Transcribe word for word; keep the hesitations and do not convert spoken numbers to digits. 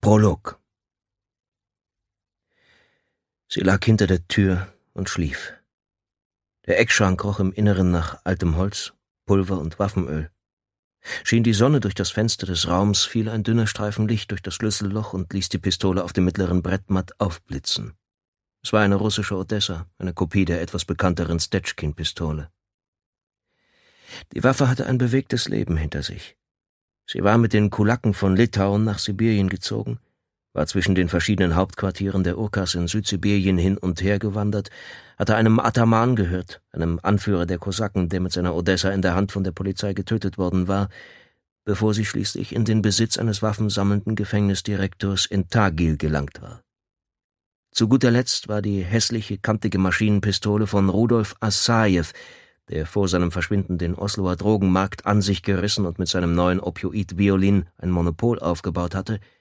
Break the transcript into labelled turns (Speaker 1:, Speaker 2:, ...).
Speaker 1: Prolog. Sie lag hinter der Tür und schlief. Der Eckschrank roch im Inneren nach altem Holz, Pulver und Waffenöl. Schien die Sonne durch das Fenster des Raums, fiel ein dünner Streifen Licht durch das Schlüsselloch und ließ die Pistole auf dem mittleren Brett matt aufblitzen. Es war eine russische Odessa, eine Kopie der etwas bekannteren Stetschkin-Pistole. Die Waffe hatte ein bewegtes Leben hinter sich. Sie war mit den Kulaken von Litauen nach Sibirien gezogen, war zwischen den verschiedenen Hauptquartieren der Urkas in Südsibirien hin und her gewandert, hatte einem Ataman gehört, einem Anführer der Kosaken, der mit seiner Odessa in der Hand von der Polizei getötet worden war, bevor sie schließlich in den Besitz eines waffensammelnden Gefängnisdirektors in Tagil gelangt war. Zu guter Letzt war die hässliche, kantige Maschinenpistole von Rudolf Assajew, der vor seinem Verschwinden den Osloer Drogenmarkt an sich gerissen und mit seinem neuen Opioid-Violin ein Monopol aufgebaut hatte,